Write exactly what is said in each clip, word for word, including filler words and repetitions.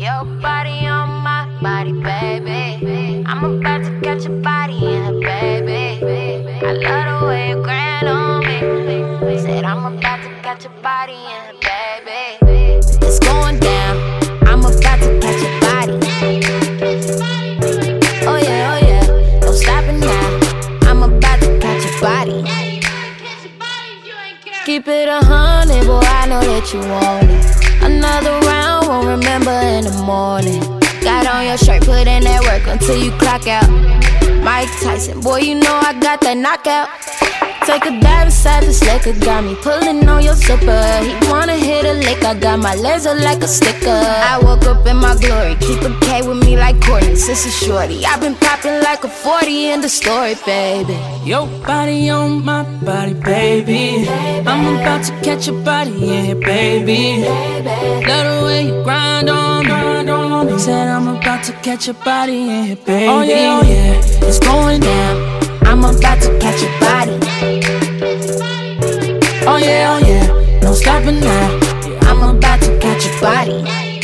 Your body on my body, baby. I'm about to catch your body in her, baby. I love the way you grind on me. Said I'm about to catch your body in her, baby. It's going down. I'm about to catch your body. Oh yeah, oh yeah. No stopping now. I'm about to catch your body. Keep it a hundred, boy, I know that you want it. Another round, won't remember in the morning. Got on your shirt, put in that work until you clock out. Mike Tyson, boy, you know I got that knockout. Take a dive inside this liquor, got me pulling on your zipper. He wanna hit a lick, I got my laser like a sticker. I woke up in my glory, keep a K with me like Courtney, sister shorty. I've been popping like a forty in the story, baby. Your body on my body, baby. I'm about to catch your body in here, baby. Love the way you grind on me. Said I'm about to catch your body in here, baby. Oh yeah, oh yeah, it's going down. I'm about to catch your body. Oh yeah, oh yeah, no stopping now. I'm about to catch your body.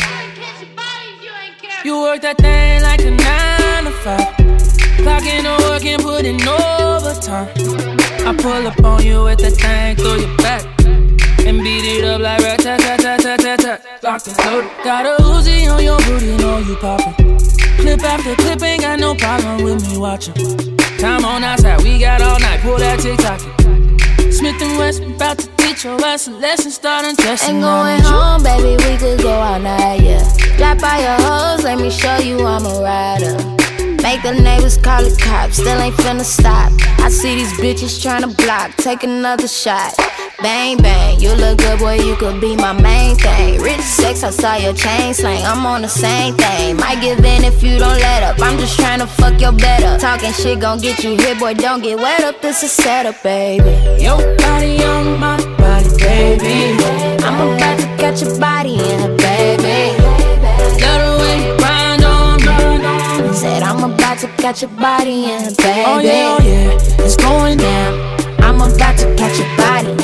You work that thing like a nine to five. Clocking the work and putting overtime. I pull up on you with that thing through your back and beat it up like rat tat tat tat tat tat tat. Locked and loaded. Got a Uzi on your booty, know you poppin'. Clip after clip, ain't got no problem with me watching. Time on outside, we got all night, pull that TikTok. Smith and Wesson, about to teach your ass a lesson, start undressing. Ain't going home, baby, we could go all night, yeah. Drop by your hoes, let me show you I'm a rider. Make the neighbors call the cops, still ain't finna stop. I see these bitches tryna block, take another shot. Bang, bang, you look good, boy, you could be my main thing. Rich sex, I saw your chain slang, I'm on the same thing. Might give in if you don't let up, I'm just tryna fuck your bed up. Talking shit gon' get you hit, boy, don't get wet up, this a setup, baby. Your body on my body, baby. I'm about to catch your body in her, baby. Love the way you grind on me. Said I'm about to catch your body in her, baby. Oh yeah, oh yeah, it's going down. I'm about to catch your body.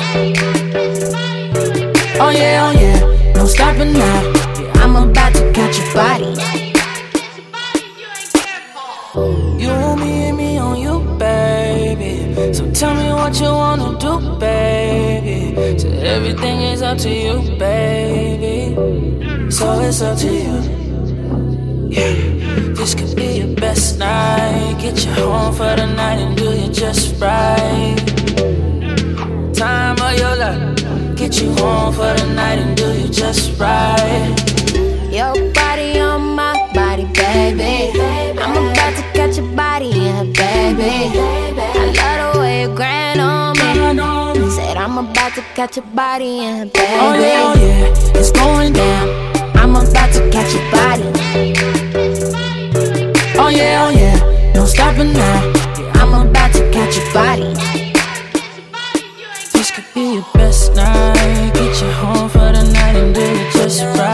Oh yeah, oh yeah, no stopping now. I'm about to catch your body. You want me and me on you, baby. So tell me what you wanna do, baby. So everything is up to you, baby. So it's up to you. Yeah, this could be your best night. Get you home for the night and do you just right. Time of your life. Get you home for the night and do you just right. Your body on my body, baby. I'm about to catch your body in her, baby. I love the way you grind on me. Said I'm about to catch your body in her, baby. Oh yeah, oh yeah, it's going down. I'm about to catch your body. Oh yeah, oh yeah, no stopping now. I'm about to catch your body. This could be your best night. Get you home for the night and do it just right.